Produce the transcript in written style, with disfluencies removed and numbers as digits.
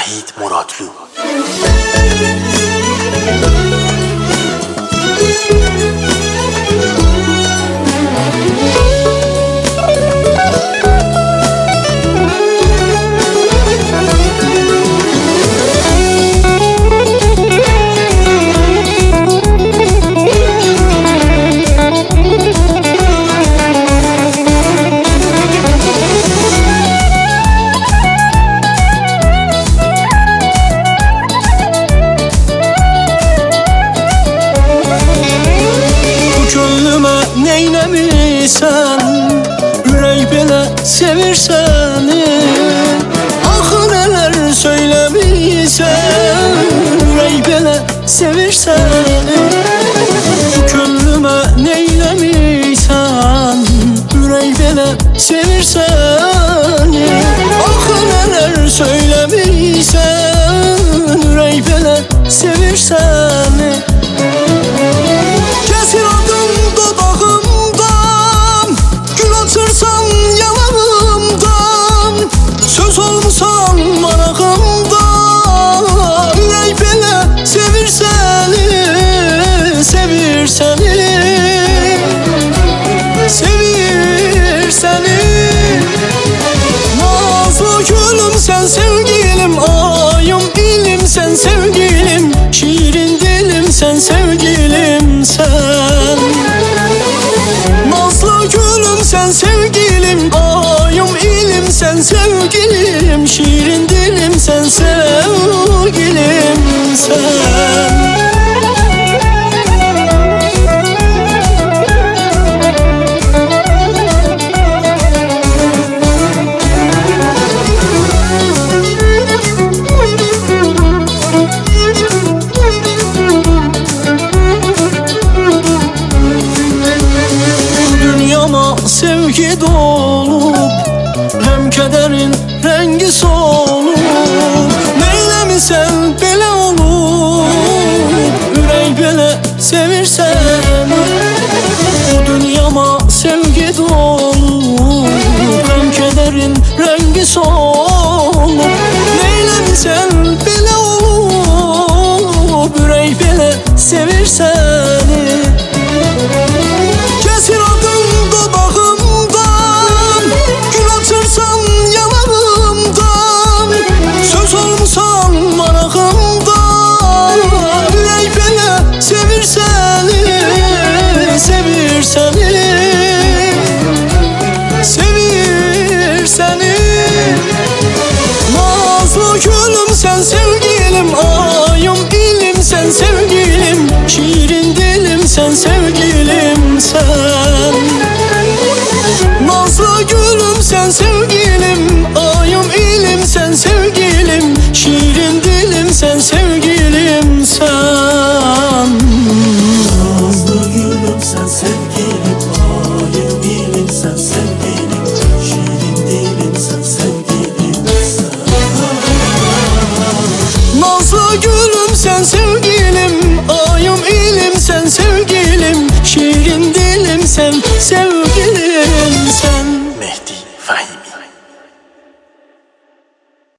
Şahit Muratlı. Neylemişsen, ürey belə sevir səni. Axı nələr söyləmişsən, ürey belə sevir səni. Könlümə neyləmişsən, ürey belə sevir səni. Axı nələr söyləmişsən, ürey belə sevir səni. Kəsir adım dodağımdan, gül açırsan yanağımdan, söz olmusan marağımdan. Ürək belə sevir səni, sevir səni, sevir səni. Nazlı gülüm sen sevgilim, ayım ilim sen sevgilim, şirin dilim sen sevgilim sen. Nazlı gülüm sen sevgilim, ayım ilim sen sevgilim, şirin dilim sen sevgilim sen. Sevgi dolup, hem kederin rengi solup. Neylemişsen belə olup, ürək belə sevir səni. Bu dünyama sevgi dolup, hem kederin rengi solup. Neylemişsen belə olup, ürək belə sevir səni. Kəsir adım dodağımdan, gül açırsan yanağımdan, söz olmusan marağımdan. Ürək belə sevir səni, sevir səni, sevir səni. Nazlı gülüm sen sevgilim, ayım ilim sen sevgilim, şirin dilim sen sevgilim sen. Nazlı gülüm sen sevgilim,